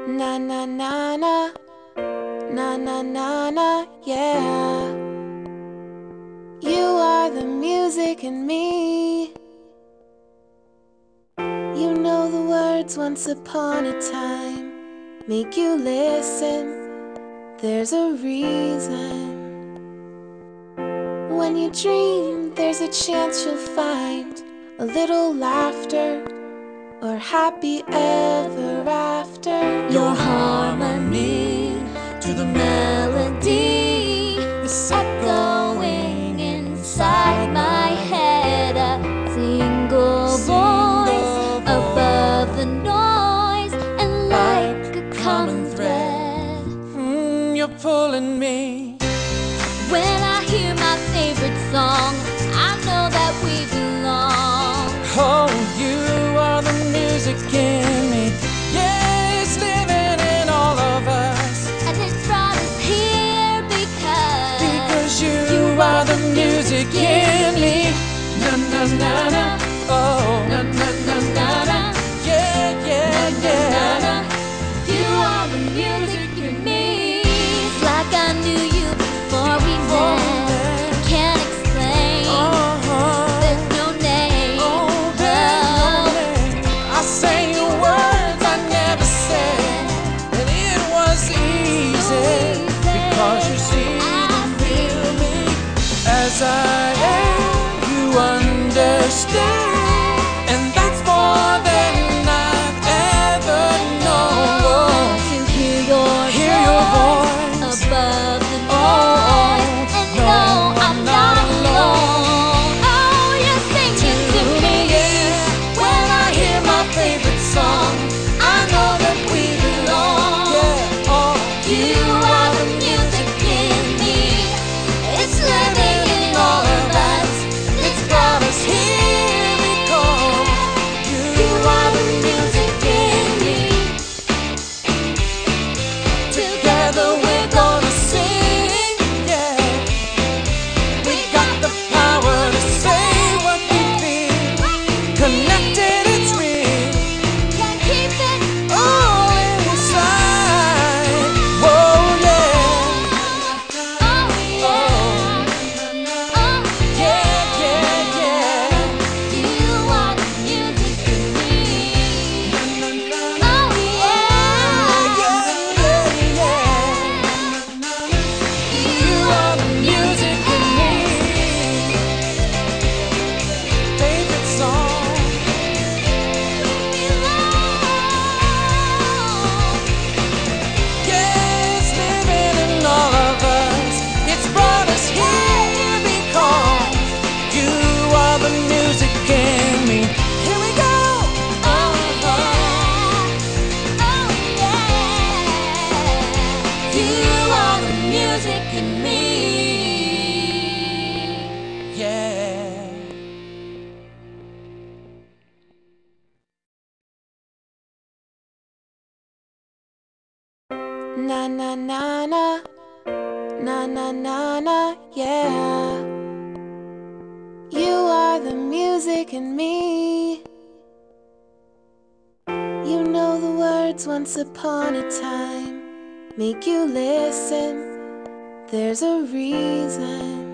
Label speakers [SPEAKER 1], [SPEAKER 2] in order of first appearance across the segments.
[SPEAKER 1] Na na na na, na na na na, yeah. You are the music in me. You know the words once upon a time. Make you listen, there's a reason. When you dream, there's a chance you'll find a little laughter or happy ever after.
[SPEAKER 2] Your harmony to the melody is echoing inside my head. A single voice above the noise, and like a common thread,
[SPEAKER 1] You're pulling me.
[SPEAKER 2] when I hear my favorite song, I know that we belong.
[SPEAKER 1] Oh, you are the music in me. Yeah, it's living in all of us.
[SPEAKER 2] And it's brought us here
[SPEAKER 1] Because you are the music in me. Na na na na. Oh, na na na na na. Yeah, yeah, yeah.
[SPEAKER 2] You are the music in me. It's like I knew you before we met. Can't explain. There's no name.
[SPEAKER 1] I sang your words I never said, and it was easy because you see and feel me as I am. You understand, and that's more than I've ever known.
[SPEAKER 2] To hear your voice above the noise, and know I'm not alone. Oh, you're singing to me.
[SPEAKER 1] When I hear my favorite song, I know that we belong.
[SPEAKER 2] You are the music in me. It's living in all of us. It's brought us here because you are the music in me.
[SPEAKER 1] Together we're gonna sing, yeah. We got the power to say what we feel. Connected, it's real.
[SPEAKER 2] Can't keep it
[SPEAKER 1] All inside. Whoa, yeah.
[SPEAKER 2] Oh yeah. Oh
[SPEAKER 1] Yeah, yeah, yeah.
[SPEAKER 2] you are the music in me. Oh
[SPEAKER 1] You are the music in me. Favorite song. Yeah, it's living in all of us. It's brought us here because you are the music in me. Here we go.
[SPEAKER 2] You are the music in me.
[SPEAKER 1] Yeah. Na na na na, na na na na, yeah. You are the music in me. You know the words once upon a time. Make you listen, there's a reason.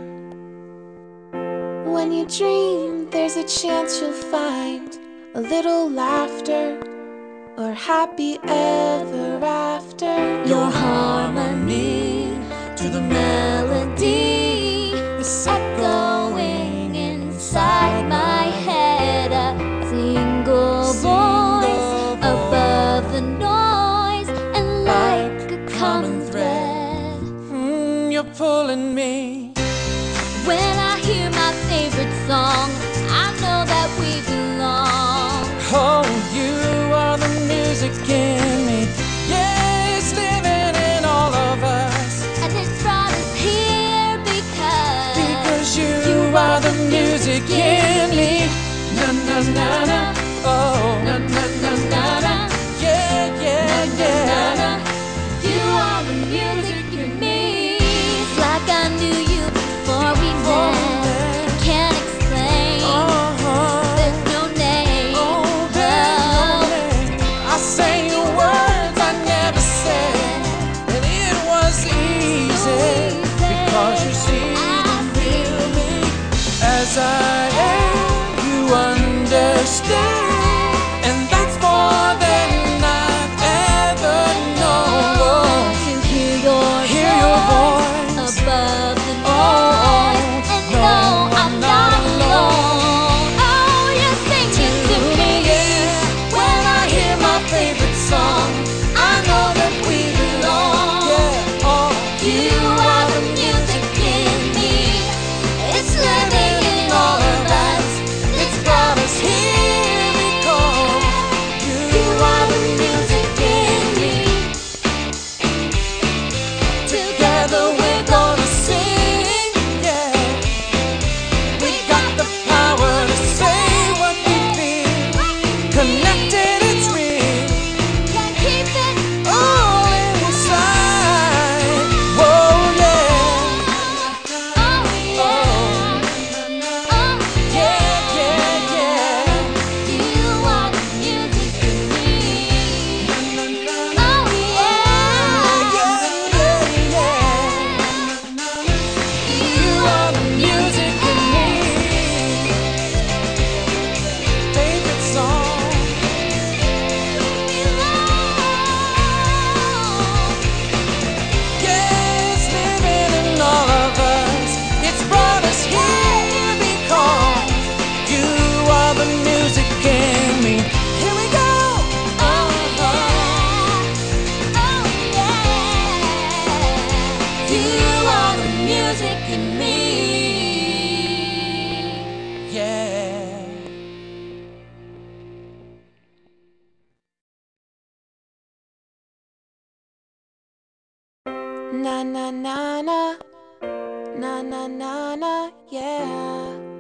[SPEAKER 1] When you dream, there's a chance you'll find a little laughter or happy ever after.
[SPEAKER 2] Your harmony to the melody is echoing inside my head. A single voice above the noise, and like a common thread,
[SPEAKER 1] You're pulling me.
[SPEAKER 2] when I hear my favorite song, I know that we belong.
[SPEAKER 1] Oh, you are the music in me. Yeah, it's living in all of us.
[SPEAKER 2] And it's brought us here
[SPEAKER 1] Because you are the music in me. Na na na na. Oh, na na na na na. Yeah, yeah, yeah.
[SPEAKER 2] You are the music in me. It's like I knew you before we met. Can't explain. There's no name.
[SPEAKER 1] I sang your words I never and that's more than I've ever known.
[SPEAKER 2] To hear your voice above the noise, and know I'm not alone. Oh, you're singing to me. When I hear my favorite song, I know that we belong. You are the music in me. It's living in all of us. It's brought us here because you are the music in me. Together we're gonna sing, yeah. We got the power to say what we feel. Connected, it's real. Can't keep it all inside. Whoa, yeah. Oh, yeah. Oh, yeah, yeah, yeah. You are the music in me. Oh, yeah. Yeah, yeah. You are the music in me. Favorite song. Yeah, it's living in all of us. It's brought us here because you are the music in me. Here we go. Oh, yeah. Oh, yeah. You are the music in me. Yeah. Na na na na na na na na, yeah.